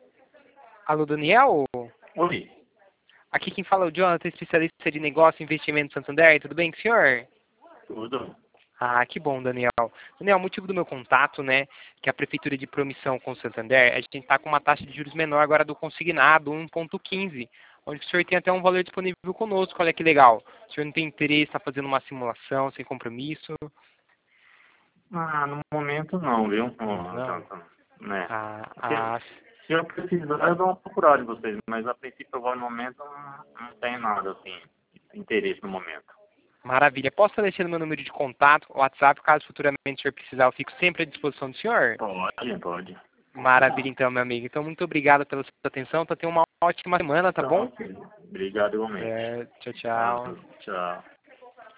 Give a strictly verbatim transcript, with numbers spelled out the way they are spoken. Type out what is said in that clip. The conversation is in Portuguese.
Alô, Daniel? Oi. Aqui quem fala é o Jonathan, especialista de negócio e investimento Santander. Tudo bem com o senhor? Tudo. Ah, que bom, Daniel. Daniel, o motivo do meu contato, né, que a Prefeitura de Promissão com o Santander, a gente está com uma taxa de juros menor agora do consignado, um ponto quinze, onde o senhor tem até um valor disponível conosco, olha que legal. O senhor não tem interesse, está fazendo uma simulação sem compromisso? Ah, no momento não, viu, ô, Não? Jonathan? Né? Ah, Se, ah, se eu precisar, eu dou uma procurada de vocês, mas a princípio agora no momento não, não tem nada, assim, interesse no momento. maravilha. Posso estar deixando meu número de contato, WhatsApp, caso futuramente o senhor precisar, eu fico sempre à disposição do senhor? Pode, pode. Maravilha, então, meu amigo. Então, muito obrigado pela sua atenção. Então, tenha uma ótima semana, tá Então, bom? ok. Obrigado igualmente. É, tchau, Ah, tchau. tchau.